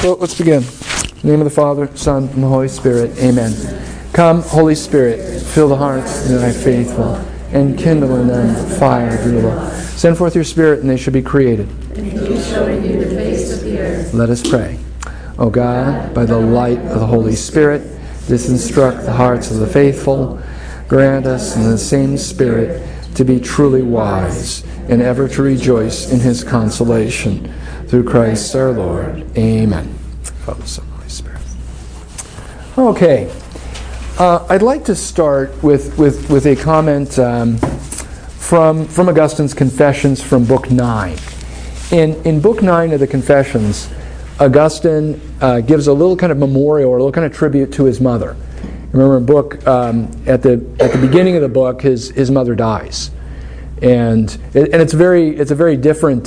So let's begin. In the name of the Father, Son, and the Holy Spirit. Amen. Come, Holy Spirit, fill the hearts of thy faithful, and kindle in them the fire of your love. Send forth your Spirit, and they shall be created. And you shall renew the face of the earth. Let us pray. O God, by the light of the Holy Spirit, disinstruct the hearts of the faithful. Grant us in the same Spirit to be truly wise, and ever to rejoice in his consolation. Through Christ our Lord. Amen. Father, Son, Holy Spirit. Okay. I'd like to start with a comment from Augustine's Confessions from Book 9. In Book 9 of the Confessions, Augustine gives a little kind of memorial or a little kind of tribute to his mother. Remember, in book at the beginning of the book, his mother dies, and it's a very different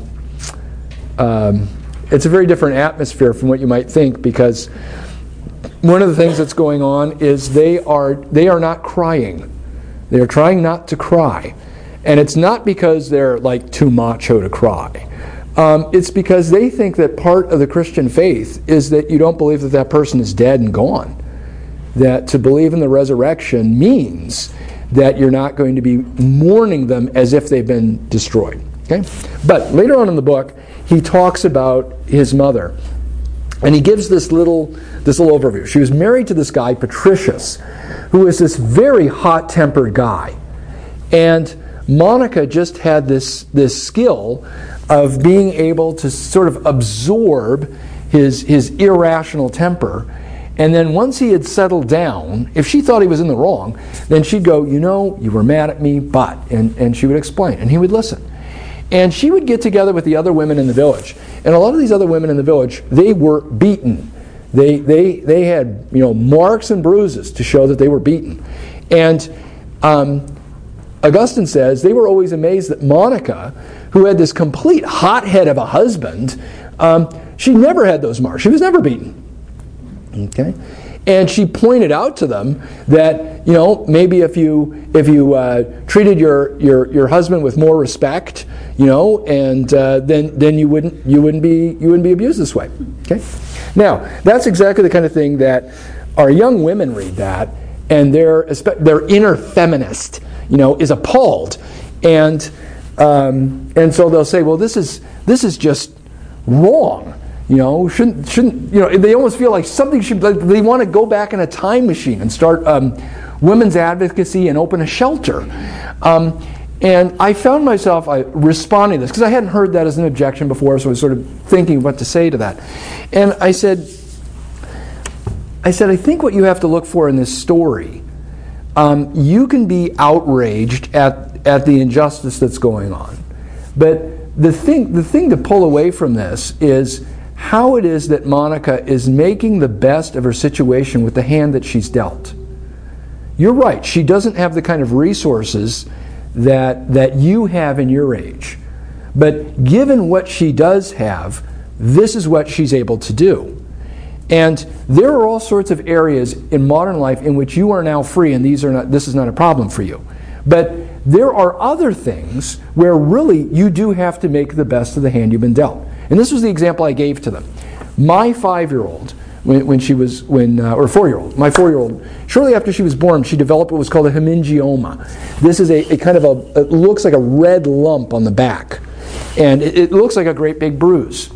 atmosphere from what you might think, because one of the things that's going on is they are not crying. They are trying not to cry, and it's not because they're like too macho to cry. It's because they think that part of the Christian faith is that you don't believe that that person is dead and gone. That to believe in the resurrection means that you're not going to be mourning them as if they've been destroyed. Okay? But later on in the book, he talks about his mother, and he gives this little overview. She was married to this guy, Patricius, who is this very hot-tempered guy. And Monica just had this skill of being able to sort of absorb his irrational temper. And then once he had settled down, if she thought he was in the wrong, then she'd go, you were mad at me, but, and she would explain, and he would listen. And she would get together with the other women in the village. And a lot of these other women in the village, they were beaten. They had, marks and bruises to show that they were beaten. And Augustine says they were always amazed that Monica, who had this complete hothead of a husband, she never had those marks. She was never beaten. Okay, and she pointed out to them that maybe if you treated your husband with more respect, and then you wouldn't be abused this way. Okay, now that's exactly the kind of thing that our young women read that, and their inner feminist is appalled, and so they'll say, well, this is just wrong. Shouldn't they almost feel like something should, they want to go back in a time machine and start women's advocacy and open a shelter. And I found myself responding to this, because I hadn't heard that as an objection before, so I was sort of thinking what to say to that. And I said, I think what you have to look for in this story, you can be outraged at the injustice that's going on. But the thing to pull away from this is how it is that Monica is making the best of her situation with the hand that she's dealt. You're right, she doesn't have the kind of resources that you have in your age. But given what she does have, this is what she's able to do. And there are all sorts of areas in modern life in which you are now free, and this is not a problem for you. But there are other things where really you do have to make the best of the hand you've been dealt. And this was the example I gave to them. My 5-year-old, or 4-year-old, my 4-year-old, shortly after she was born, she developed what was called a hemangioma. This is a kind of it looks like a red lump on the back. And it looks like a great big bruise.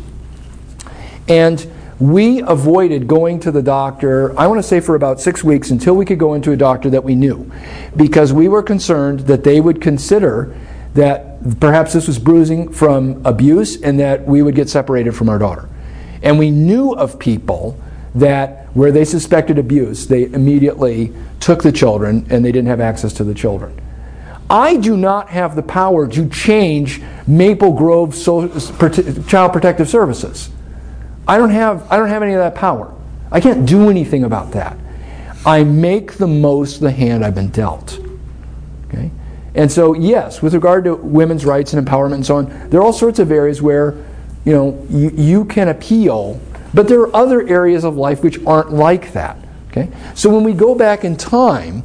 And we avoided going to the doctor, I want to say for about 6 weeks, until we could go into a doctor that we knew. Because we were concerned that they would consider that perhaps this was bruising from abuse and that we would get separated from our daughter. And we knew of people that where they suspected abuse, they immediately took the children and they didn't have access to the children. I do not have the power to change Maple Grove Child Protective Services. I don't have any of that power. I can't do anything about that. I make the most of the hand I've been dealt. Okay? And so, yes, with regard to women's rights and empowerment and so on, there are all sorts of areas where, you can appeal, but there are other areas of life which aren't like that. Okay? So when we go back in time,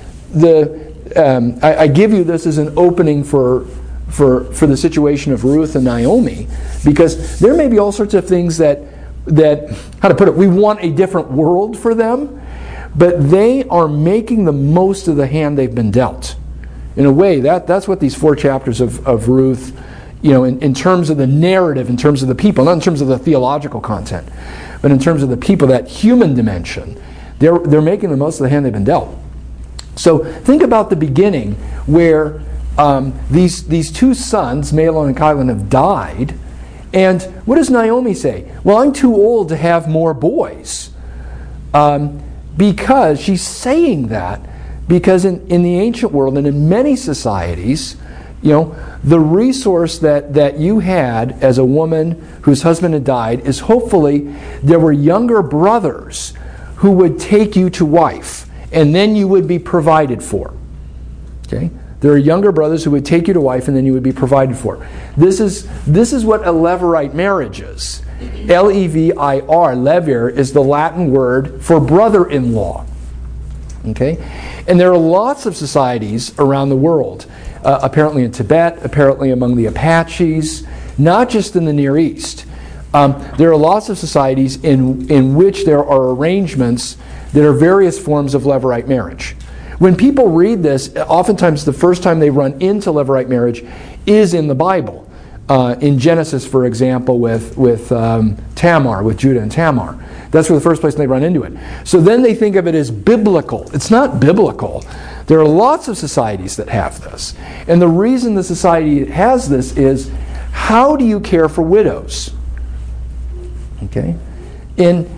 I give you this as an opening for the situation of Ruth and Naomi, because there may be all sorts of things that how to put it, we want a different world for them, but they are making the most of the hand they've been dealt. In a way, that's what these 4 chapters of Ruth, in terms of the narrative, in terms of the people, not in terms of the theological content, but in terms of the people, that human dimension, they're making the most of the hand they've been dealt. So think about the beginning where these 2 sons, Mahlon and Chilion, have died. And what does Naomi say? Well, I'm too old to have more boys. Because she's saying that because in the ancient world and in many societies, the resource that you had as a woman whose husband had died is hopefully there were younger brothers who would take you to wife, and then you would be provided for. Okay? There are younger brothers who would take you to wife, and then you would be provided for. This is what a Levirate marriage is. L-E-V-I-R, levir, is the Latin word for brother-in-law. Okay? And there are lots of societies around the world, apparently in Tibet, apparently among the Apaches, not just in the Near East. There are lots of societies in which there are arrangements that are various forms of Levirate marriage. When people read this, oftentimes the first time they run into Levirate marriage is in the Bible. In Genesis, for example, with Tamar, with Judah and Tamar. That's where the first place they run into it. So then they think of it as biblical. It's not biblical. There are lots of societies that have this. And the reason the society has this is, how do you care for widows? Okay? And,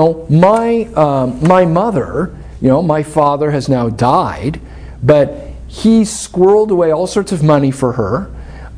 my mother, my father has now died, but he squirreled away all sorts of money for her.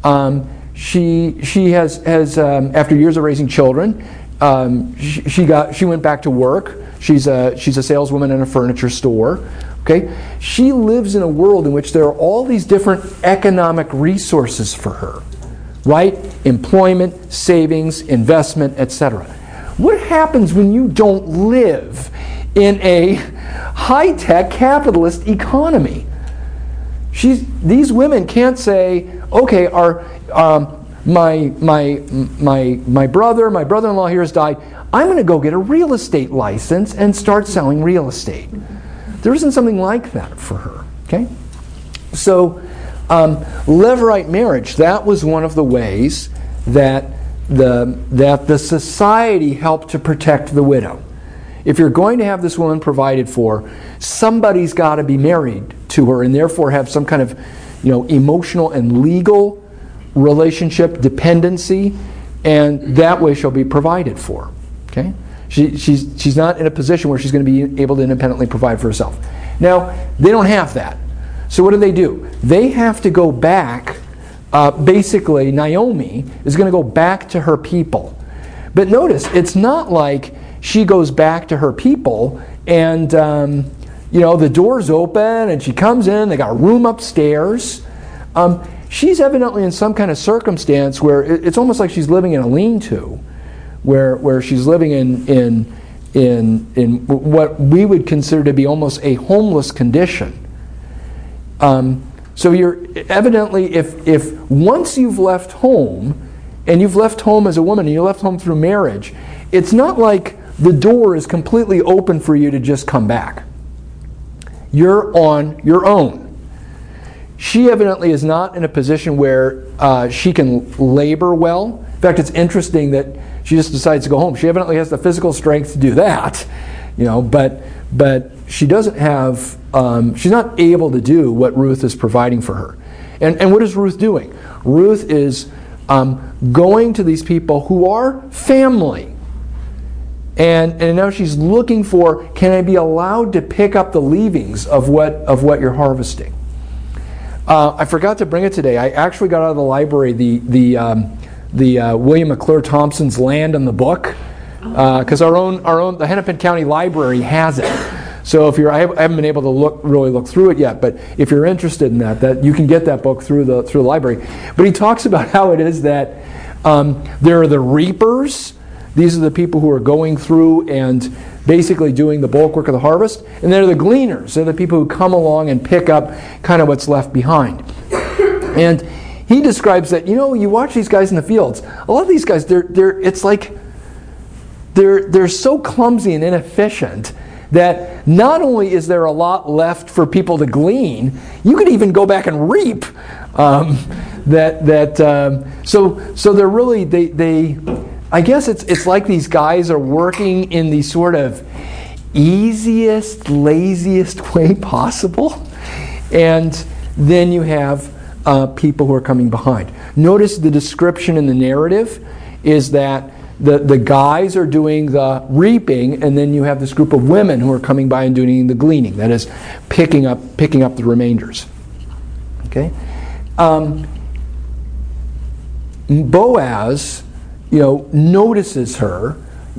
She has after years of raising children, she went back to work. She's a saleswoman in a furniture store. Okay, she lives in a world in which there are all these different economic resources for her, right? Employment, savings, investment, etc. What happens when you don't live in a high-tech capitalist economy? These women can't say, okay, my brother-in-law here has died. I'm going to go get a real estate license and start selling real estate. There isn't something like that for her. Okay, so Levirate marriage, that was one of the ways that the society helped to protect the widow. If you're going to have this woman provided for, somebody's got to be married to her and therefore have some kind of emotional and legal relationship dependency, and that way she'll be provided for. Okay, she's not in a position where she's going to be able to independently provide for herself. Now they don't have that, so what do? They have to go back. Basically, Naomi is going to go back to her people, but notice it's not like she goes back to her people and the door's open and she comes in. They got a room upstairs. She's evidently in some kind of circumstance where it's almost like she's living in a lean-to, where she's living in what we would consider to be almost a homeless condition. So you're evidently, if once you've left home, and you've left home as a woman, and you left home through marriage, it's not like the door is completely open for you to just come back. You're on your own. She evidently is not in a position where she can labor well. In fact, it's interesting that she just decides to go home. She evidently has the physical strength to do that, but she doesn't have, she's not able to do what Ruth is providing for her. And what is Ruth doing? Ruth is going to these people who are family. And now she's looking for, can I be allowed to pick up the leavings of what you're harvesting? I forgot to bring it today. I actually got out of the library the William McClure Thompson's Land and the Book, because the Hennepin County Library has it. So I haven't been able to really look through it yet, but if you're interested in that you can get that book through the library. But he talks about how it is that there are the reapers. These are the people who are going through and basically doing the bulk work of the harvest. And they're the gleaners. They're the people who come along and pick up kind of what's left behind. And he describes that, you watch these guys in the fields. A lot of these guys, it's like they're so clumsy and inefficient that not only is there a lot left for people to glean, you could even go back and reap. So they're really they I guess it's like these guys are working in the sort of easiest, laziest way possible, and then you have people who are coming behind. Notice the description in the narrative is that the guys are doing the reaping, and then you have this group of women who are coming by and doing the gleaning. That is, picking up the remainders. Okay, Boaz, notices her.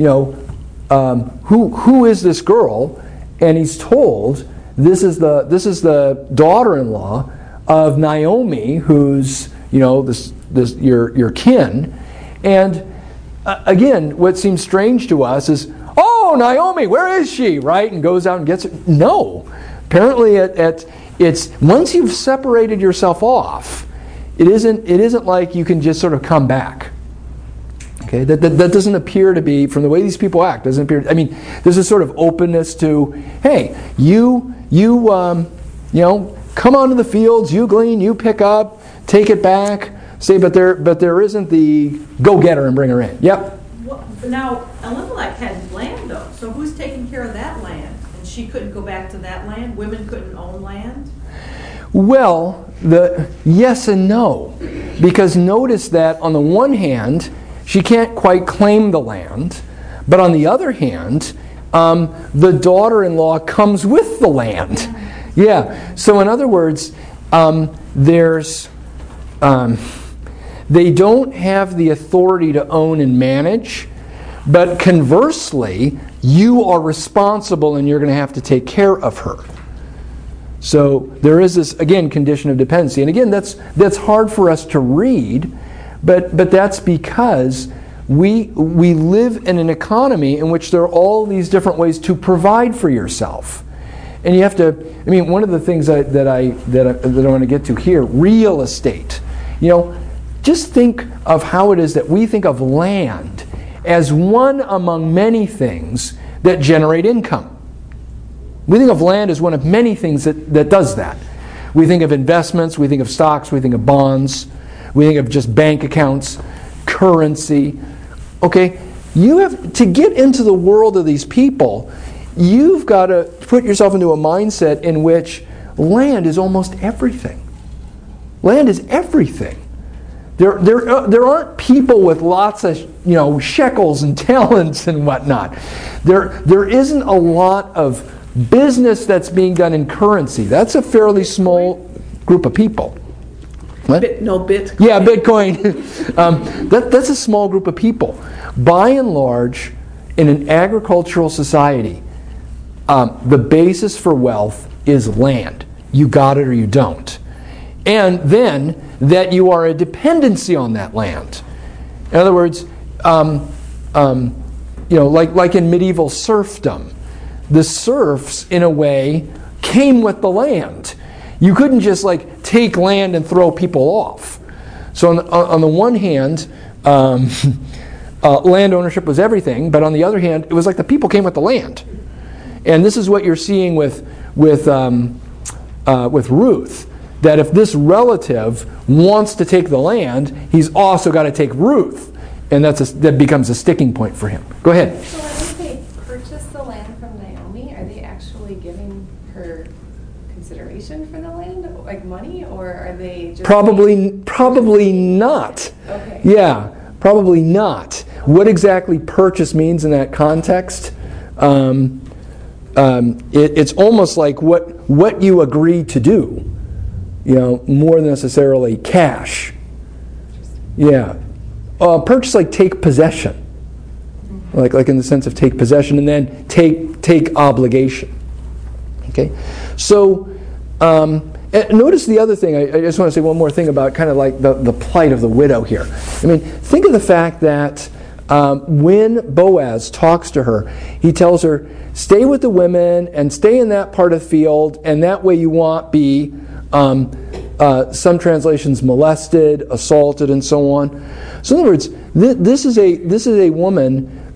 Who is this girl? And he's told this is the daughter-in-law of Naomi, who's this your kin. And again, what seems strange to us is, oh, Naomi, where is she? Right? And goes out and gets her. No. Apparently it's once you've separated yourself off, it isn't like you can just sort of come back. Okay? That doesn't appear to be, from the way these people act, doesn't appear. I mean, there's a sort of openness to, hey, you come onto the fields, you glean, you pick up, take it back. Say, but there isn't the go get her and bring her in. Yep. Well, now Elimelech had land though, so who's taking care of that land? And she couldn't go back to that land. Women couldn't own land. Well, yes and no, because notice that on the one hand, she can't quite claim the land, but on the other hand, the daughter-in-law comes with the land. Yeah. So in other words, they don't have the authority to own and manage, but conversely, you are responsible and you're going to have to take care of her. So there is this, again, condition of dependency. And again, that's hard for us to read, but that's because we live in an economy in which there are all these different ways to provide for yourself. And you have to, one of the things that I want to get to here, real estate. Just think of how it is that we think of land as one among many things that generate income. We think of land as one of many things that does that. We think of investments, we think of stocks, we think of bonds, we think of just bank accounts, currency. Okay, you have to get into the world of these people. You've got to put yourself into a mindset in which land is almost everything. Land is everything. There aren't people with lots of shekels and talents and whatnot. There isn't a lot of business that's being done in currency. That's a fairly small group of people. What? Bitcoin. Yeah, Bitcoin. That's a small group of people. By and large, in an agricultural society, the basis for wealth is land. You got it or you don't. And then that you are a dependency on that land. In other words, like in medieval serfdom, the serfs, in a way, came with the land. You couldn't just take land and throw people off. So on the one hand, land ownership was everything, but on the other hand, it was like the people came with the land. And this is what you're seeing with Ruth. That if this relative wants to take the land, he's also got to take Ruth. And that becomes a sticking point for him. Go ahead. So when they purchase the land from Naomi, are they actually giving her consideration for the land, like money, or are they just... Probably not. Okay. Yeah, probably not. What exactly purchase means in that context, it's almost like what you agree to do. More than necessarily cash. Yeah. Purchase, like take possession. Like in the sense of take possession and then take obligation. Okay? So, notice the other thing, I just want to say one more thing about kind of like the plight of the widow here. Think of the fact that when Boaz talks to her, he tells her, stay with the women and stay in that part of the field, and that way you won't be... some translations molested, assaulted, and so on. So in other words, this is a woman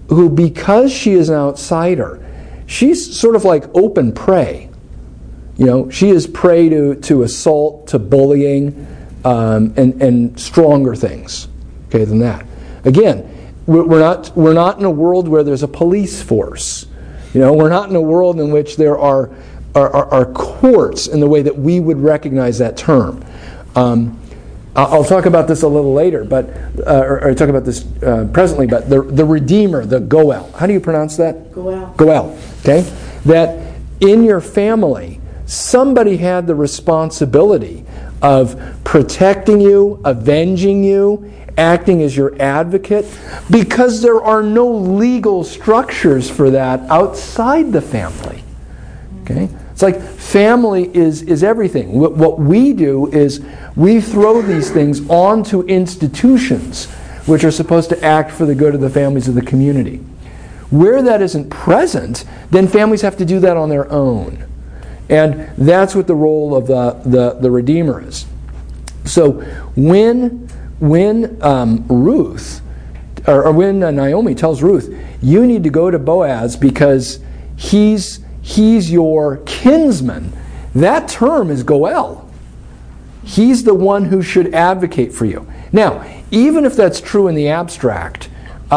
who, because she is an outsider, she's sort of like open prey. She is prey to assault, to bullying, and stronger things, than that. Again, we're not in a world where there's a police force. We're not in a world in which there are courts in the way that we would recognize that term. I'll talk about this a little later, but or talk about this presently. But the Redeemer, the Goel. How do you pronounce that? Goel. Goel. Okay, that in your family, somebody had the responsibility of protecting you, avenging you, acting as your advocate, because there are no legal structures for that outside the family. Okay? It's like family is everything. What we do is we throw these things onto institutions which are supposed to act for the good of the families of the community. Where that isn't present, then families have to do that on their own. And that's what the role of the Redeemer is. So when Ruth, or when Naomi tells Ruth, you need to go to Boaz because he's your kinsman, that term is Goel. He's the one who should advocate for you. Now, even if that's true in the abstract,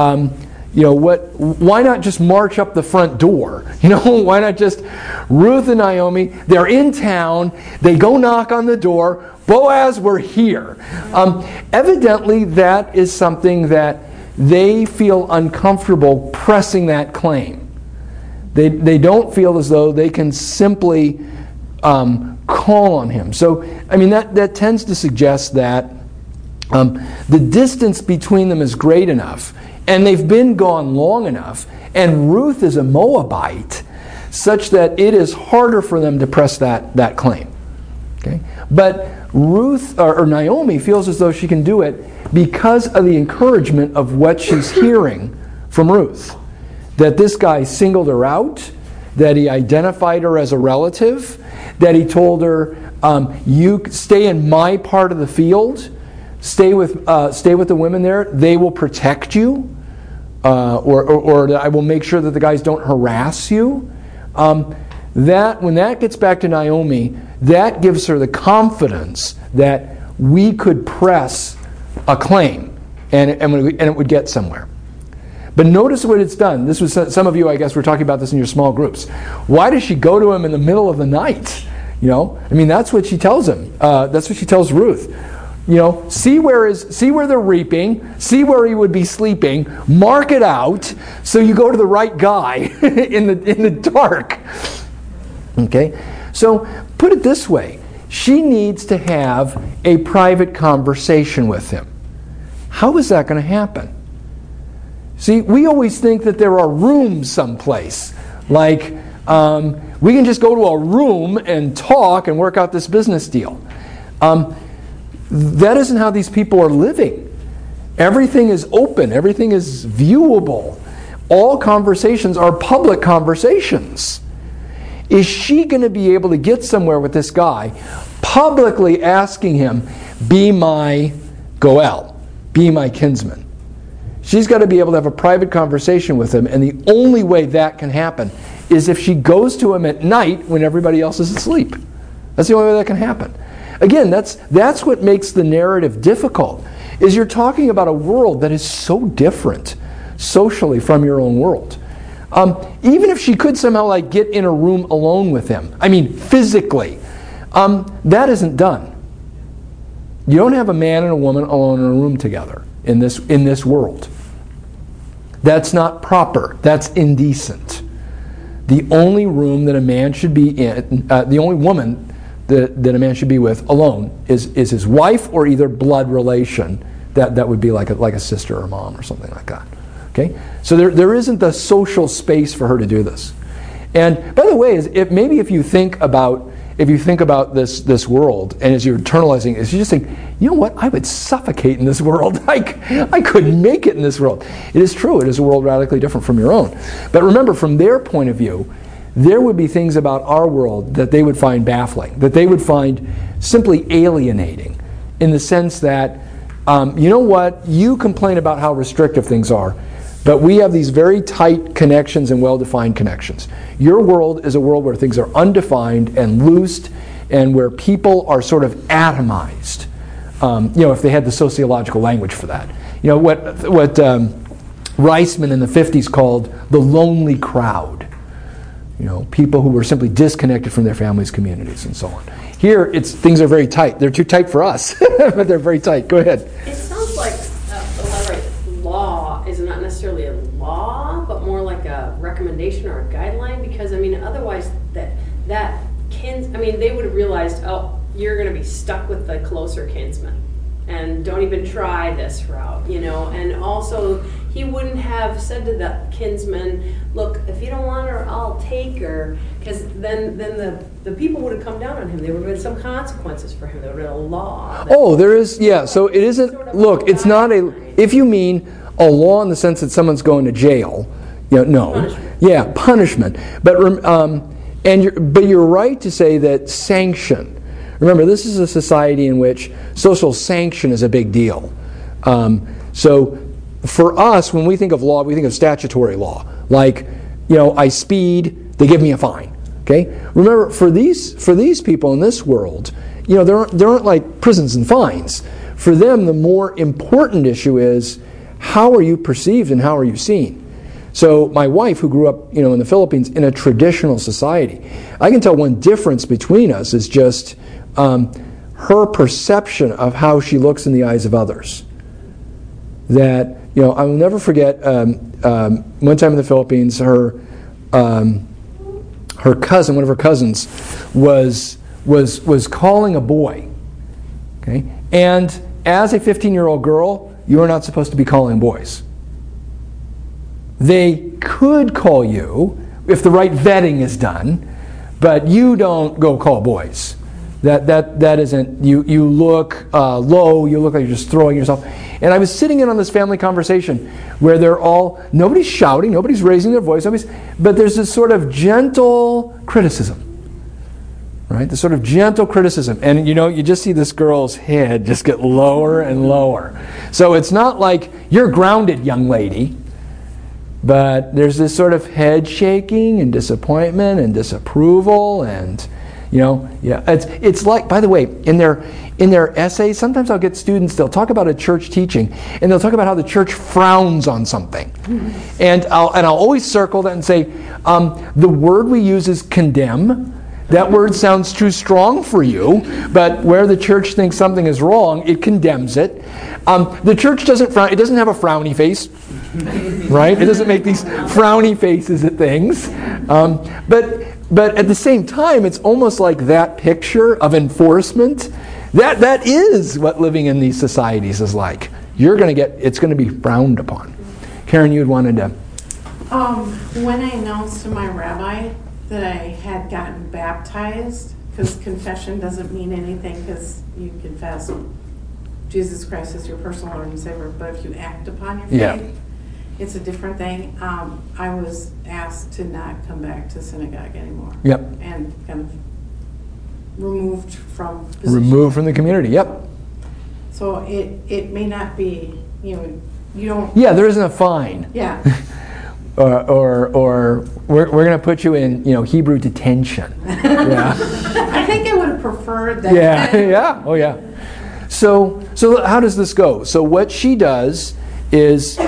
why not just march up the front door? Why not just Ruth and Naomi, they're in town, they go knock on the door, Boaz, we're here. Evidently, that is something that they feel uncomfortable pressing that claim. They don't feel as though they can simply call on him. So, that tends to suggest that the distance between them is great enough, and they've been gone long enough, and Ruth is a Moabite, such that it is harder for them to press that claim. Okay? But Ruth or Naomi feels as though she can do it because of the encouragement of what she's hearing from Ruth. That this guy singled her out, that he identified her as a relative, that he told her, you stay in my part of the field, stay with the women there, they will protect you, or I will make sure that the guys don't harass you. That when that gets back to Naomi, that gives her the confidence that we could press a claim and it would get somewhere. But notice what it's done. This was some of you, I guess, were talking about this in your small groups. Why does she go to him in the middle of the night? That's what she tells him. That's what she tells Ruth. See where they're reaping, see where he would be sleeping, mark it out so you go to the right guy in the dark. Okay? So put it this way. She needs to have a private conversation with him. How is that going to happen? See, we always think that there are rooms someplace. Like, we can just go to a room and talk and work out this business deal. That isn't how these people are living. Everything is open. Everything is viewable. All conversations are public conversations. Is she going to be able to get somewhere with this guy publicly asking him, be my Goel, be my kinsman? She's got to be able to have a private conversation with him, and the only way that can happen is if she goes to him at night when everybody else is asleep. That's the only way that can happen. Again, that's what makes the narrative difficult, is you're talking about a world that is so different socially from your own world. Even if she could somehow get in a room alone with him, physically, that isn't done. You don't have a man and a woman alone in a room together in this world. That's not proper. That's indecent. The only room that a man should be in, the only woman that a man should be with alone is his wife or either blood relation. That would be like a sister or mom or something like that. Okay? So there isn't the social space for her to do this. And by the way, if you think about this world, and as you're internalizing it, you just think, you know what, I would suffocate in this world. I couldn't make it in this world. It is true, it is a world radically different from your own. But remember, from their point of view, there would be things about our world that they would find baffling, that they would find simply alienating, in the sense that, you know what, you complain about how restrictive things are, But we have these very tight connections and well-defined connections. Your world is a world where things are undefined and loosed, and where people are sort of atomized. If they had the sociological language for that. What Reisman in the 50s called the lonely crowd. People who were simply disconnected from their families, communities, and so on. Here, things are very tight. They're too tight for us, but they're very tight. Go ahead. It sounds like the letter law is not necessarily a law, but more like a recommendation or a guideline. Because otherwise, they would have realized, oh, you're going to be stuck with the closer kinsman, and don't even try this route, And also, he wouldn't have said to the kinsman, look, if you don't want her, I'll take her, because then the people would have come down on him. There would have been some consequences for him. There would have been a law. There is, yeah. So it isn't, sort of look, it's not if you mean a law in the sense that someone's going to jail, no. Punishment. Yeah, punishment. But you're right to say that sanction. Remember, this is a society in which social sanction is a big deal. So for us, when we think of law, we think of statutory law. Like, I speed, they give me a fine. Okay? Remember, for these people in this world, there aren't like prisons and fines. For them, the more important issue is, how are you perceived and how are you seen? So my wife, who grew up, in the Philippines in a traditional society, I can tell one difference between us is just her perception of how she looks in the eyes of others. That, I will never forget one time in the Philippines, her cousin, one of her cousins, was calling a boy. Okay, and as a 15-year-old girl, you are not supposed to be calling boys. They could call you if the right vetting is done, but you don't go call boys. That isn't, you look low, you look like you're just throwing yourself. And I was sitting in on this family conversation where nobody's shouting, nobody's raising their voice, but there's this sort of gentle criticism. Right? This sort of gentle criticism. And you just see this girl's head just get lower and lower. So it's not like, you're grounded, young lady. But there's this sort of head shaking and disappointment and disapproval and, it's like, by the way, in their essays, sometimes I'll get students, they'll talk about a church teaching, and they'll talk about how the church frowns on something. And I'll always circle that and say, the word we use is condemn. That word sounds too strong for you, but where the church thinks something is wrong, it condemns it. The church doesn't frown, it doesn't have a frowny face, right? It doesn't make these frowny faces at things. But at the same time, it's almost like that picture of enforcement. That is what living in these societies is like. It's going to be frowned upon. Karen, you had wanted to. When I announced to my rabbi that I had gotten baptized, because confession doesn't mean anything because you confess Jesus Christ as your personal Lord and Savior, but if you act upon your faith, it's a different thing. I was asked to not come back to synagogue anymore. Yep. And kind of removed from position. Removed from the community, yep. So it may not be, you don't... Yeah, there isn't a fine. Yeah. or we're going to put you in, Hebrew detention. Yeah. I think I would have preferred that. Yeah. Oh, yeah. So how does this go? So what she does is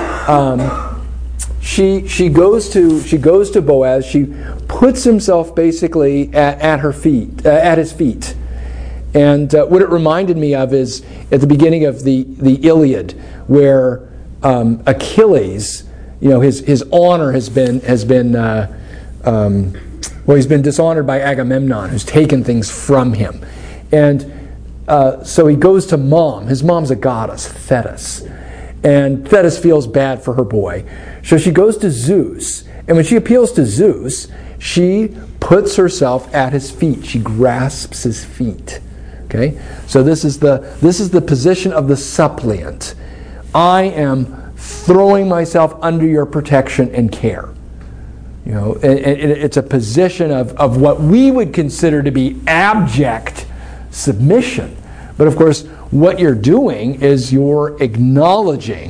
she goes to Boaz. She puts himself basically at his feet. And what it reminded me of is at the beginning of the Iliad, where Achilles, his honor has been he's been dishonored by Agamemnon, who's taken things from him, and so he goes to Mom. His mom's a goddess, Thetis, and Thetis feels bad for her boy, so she goes to Zeus, and when she appeals to Zeus, she puts herself at his feet. She grasps his feet. Okay, so this is the position of the suppliant. I am throwing myself under your protection and care. It's a position of what we would consider to be abject submission. But of course, what you're doing is you're acknowledging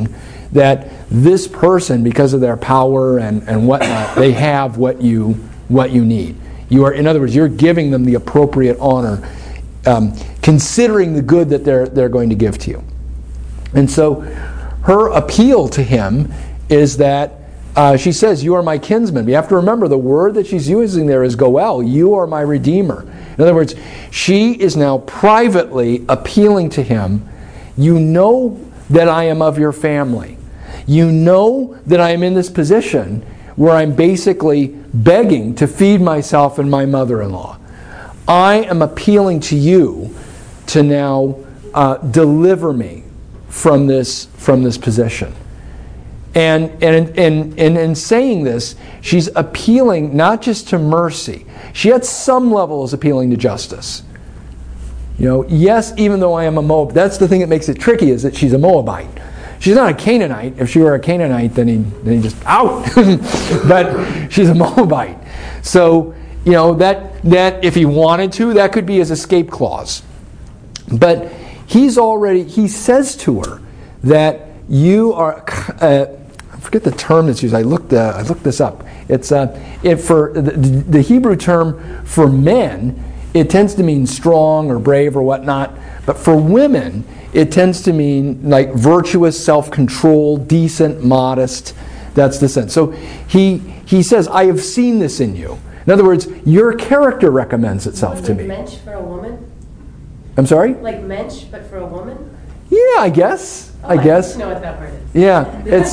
that this person, because of their power and whatnot, they have what you need. You are, in other words, you're giving them the appropriate honor, considering the good that they're going to give to you. And so her appeal to him is that she says, you are my kinsman. You have to remember the word that she's using there is goel. You are my redeemer. In other words, she is now privately appealing to him. You know that I am of your family. You know that I am in this position where I'm basically begging to feed myself and my mother-in-law. I am appealing to you to now deliver me from this position. And in saying this, she's appealing not just to mercy. She at some level is appealing to justice. Yes, even though I am a Moab, that's the thing that makes it tricky, is that she's a Moabite. She's not a Canaanite. If she were a Canaanite, then he just out. But she's a Moabite. So, that if he wanted to, that could be his escape clause. But he says to her that you are, I forget the term that's used. I looked this up. It's for the Hebrew term for men, it tends to mean strong or brave or whatnot. But for women, it tends to mean like virtuous, self-controlled, decent, modest. That's the sense. So he says, I have seen this in you. In other words, your character recommends itself to me. Like mensch for a woman? I'm sorry? Like mensch, but for a woman? Yeah, I guess. I just know what that word is. Yeah, it's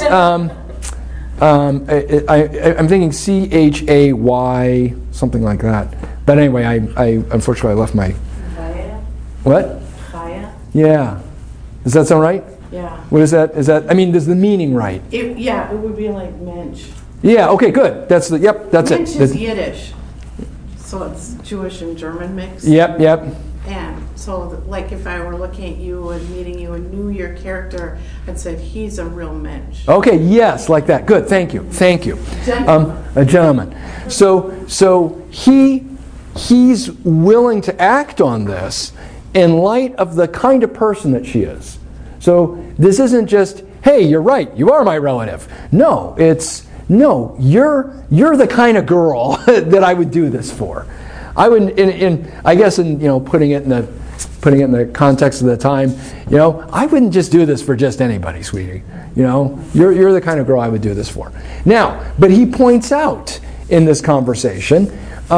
I'm thinking CHAY, something like that. But anyway, I unfortunately I left my. Chaya? What? Chaya? Yeah. Does that sound right? Yeah. What is that? Is the meaning right? It would be like mensch. Yeah. Okay. Good. That's it. Mensch is Yiddish, so it's Jewish and German mix. Yep. And so, like, if I were looking at you and meeting you and knew your character, I'd say he's a real mensch. Okay. Yes, like that. Good. Thank you. Gentleman. A gentleman. So he's willing to act on this in light of the kind of person that she is. So this isn't just, hey, you're right, you are my relative. No, you're the kind of girl that I would do this for. I would, putting it in the context of the time, I wouldn't just do this for just anybody, sweetie. You're the kind of girl I would do this for. Now, but he points out in this conversation,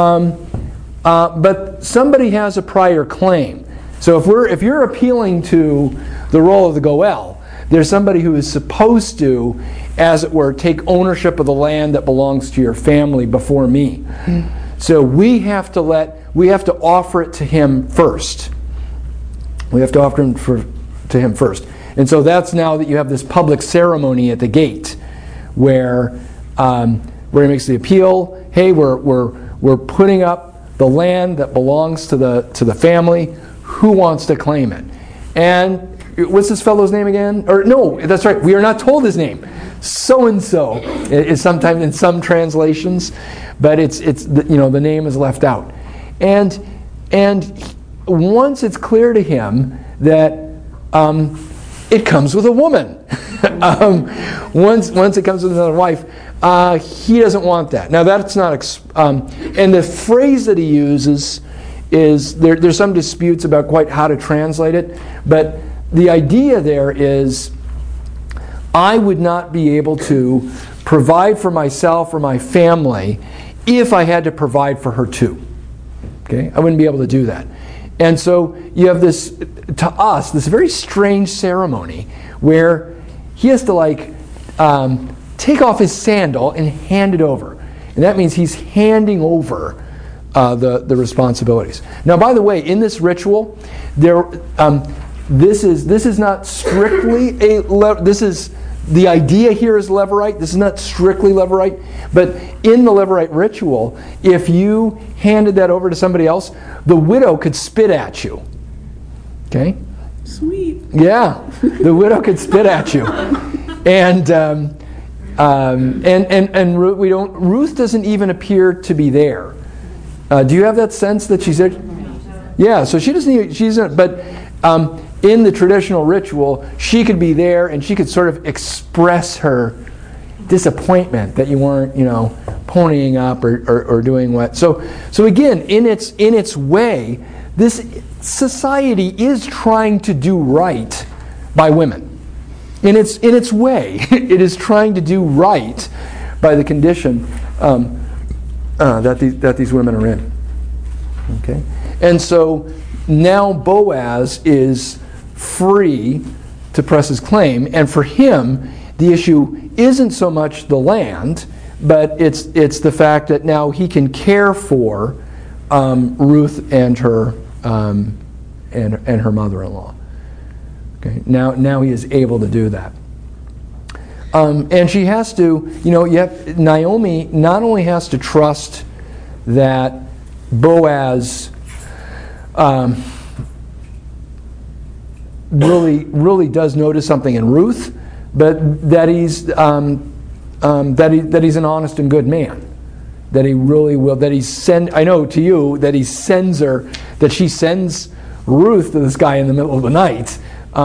but somebody has a prior claim. So if you're appealing to the role of the Goel, there's somebody who is supposed to, as it were, take ownership of the land that belongs to your family before me. So we have to offer it to him first. We have to offer it to him first. And so that's now that you have this public ceremony at the gate where he makes the appeal, hey, we're putting up the land that belongs to the family. Who wants to claim it? And what's this fellow's name again? Or no, that's right, we are not told his name. So-and-so is sometimes in some translations, but it's the name is left out. And once it's clear to him that it comes with a woman, once it comes with another wife, he doesn't want that. Now that's not, and the phrase that he uses is, there's some disputes about quite how to translate it, but the idea there is, I would not be able to provide for myself or my family if I had to provide for her too. Okay? I wouldn't be able to do that. And so you have this, to us, this very strange ceremony where he has to take off his sandal and hand it over. And that means he's handing over the responsibilities. Now, by the way, in this ritual, this is not strictly the idea here is Levirate. This is not strictly Levirate, but in the Levirate ritual, if you handed that over to somebody else, the widow could spit at you. Okay? Sweet. Yeah, the widow could spit at you, and Ruth doesn't even appear to be there. Do you have that sense that she's there? Yeah, so she doesn't. But in the traditional ritual, she could be there and she could sort of express her disappointment that you weren't, ponying up or doing what. So again, in its way, this society is trying to do right by women. In its way, it is trying to do right by the condition that these women are in. Okay, and so now Boaz is free to press his claim, and for him, the issue isn't so much the land, but it's the fact that now he can care for Ruth and her and her mother-in-law. Okay, now he is able to do that. And she has to, Naomi not only has to trust that Boaz really does notice something in Ruth, but that he's that he's an honest and good man. That he really will. That he I know to you that he sends her. That she sends Ruth to this guy in the middle of the night.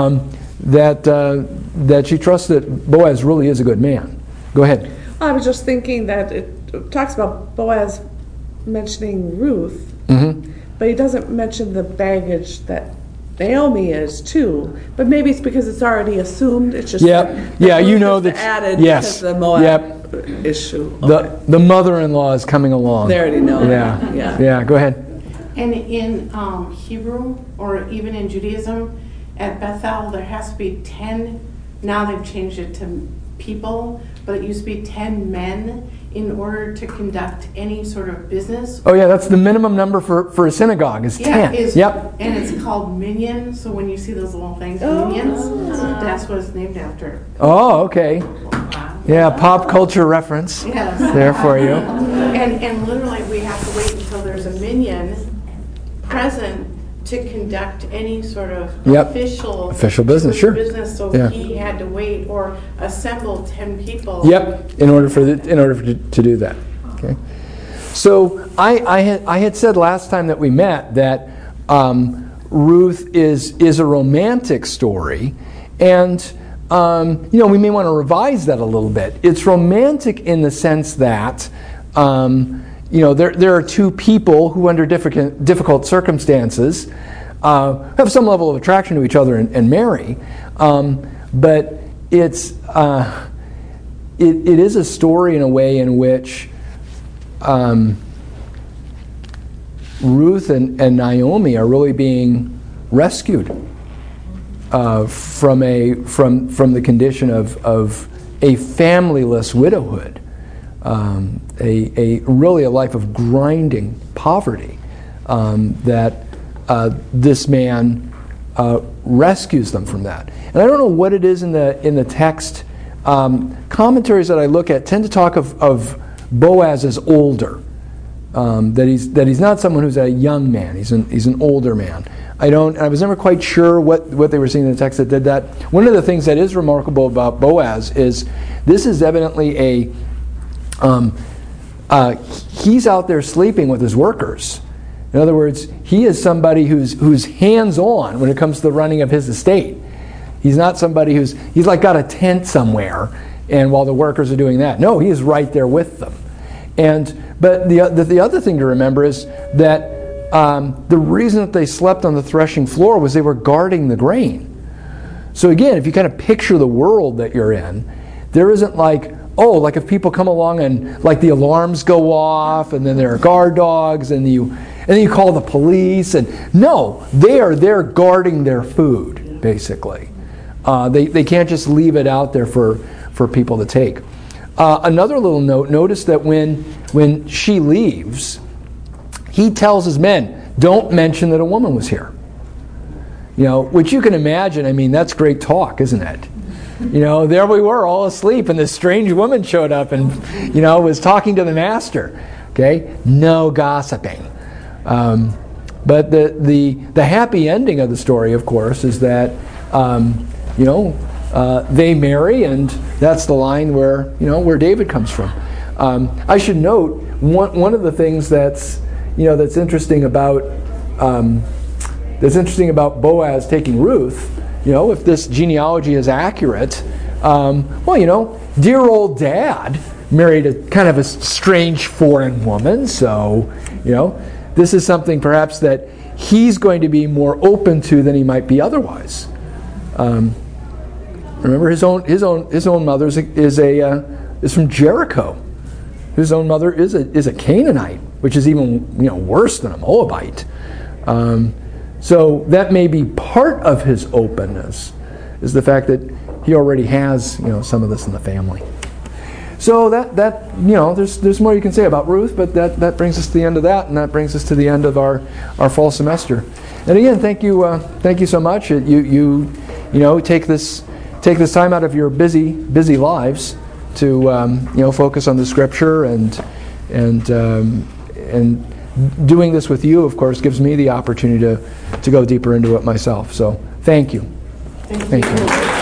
That she trusts that Boaz really is a good man. Go ahead. I was just thinking that it talks about Boaz mentioning Ruth, but he doesn't mention the baggage that Naomi is too. But maybe it's because it's already assumed. It's just that added yes, because the Moab issue. The mother-in-law is coming along. They already know. Yeah. Go ahead. And in Hebrew, or even in Judaism, at Bethel, there has to be 10, now they've changed it to people, but it used to be 10 men in order to conduct any sort of business. Oh yeah, that's the minimum number for a synagogue is 10. Yep. And it's called minyan, so when you see those little things, minions, that's what it's named after. Oh, okay. Yeah, pop culture reference. Yes. There for you. And literally we have to wait until there's a minyan present to conduct any sort of official business, sure. Business, so he had to wait or assemble 10 people. Yep, in order to do that. Okay. So I had said last time that we met that Ruth is a romantic story, and we may want to revise that a little bit. It's romantic in the sense that there are two people who, under difficult circumstances, have some level of attraction to each other and marry. But it is a story in a way in which Ruth and Naomi are really being rescued from the condition of a familyless widowhood. Really a life of grinding poverty that this man rescues them from that. And I don't know what it is in the text. Commentaries that I look at tend to talk of Boaz as older. That he's not someone who's a young man. He's an older man. I was never quite sure what they were seeing in the text that did that. One of the things that is remarkable about Boaz is this is evidently he's out there sleeping with his workers. In other words, he is somebody who's hands-on when it comes to the running of his estate. He's not somebody he's like got a tent somewhere, and while the workers are doing that. No, he is right there with them. But the other thing to remember is that the reason that they slept on the threshing floor was they were guarding the grain. So again, if you kind of picture the world that you're in, there isn't like if people come along and like the alarms go off and then there are guard dogs and then you call the police, and no, they are there guarding their food, basically. They can't just leave it out there for people to take. Another little note, notice that when she leaves, he tells his men, don't mention that a woman was here. Which you can imagine, I mean, that's great talk, isn't it? There we were all asleep and this strange woman showed up and, was talking to the master. Okay? No gossiping. But the happy ending of the story, of course, is that, they marry, and that's the line where David comes from. I should note, one of the things that's interesting about that's interesting about Boaz taking Ruth, if this genealogy is accurate, dear old dad married a kind of a strange foreign woman, so, this is something perhaps that he's going to be more open to than he might be otherwise. Remember, his own mother is from Jericho. His own mother is a Canaanite, which is even worse than a Moabite. So that may be part of his openness, is the fact that he already has some of this in the family. So that there's more you can say about Ruth, but that brings us to the end of that, and that brings us to the end of our fall semester. And again, thank you so much. You take this time out of your busy lives to focus on the Scripture, and doing this with you, of course, gives me the opportunity to go deeper into it myself. So thank you. Thank you.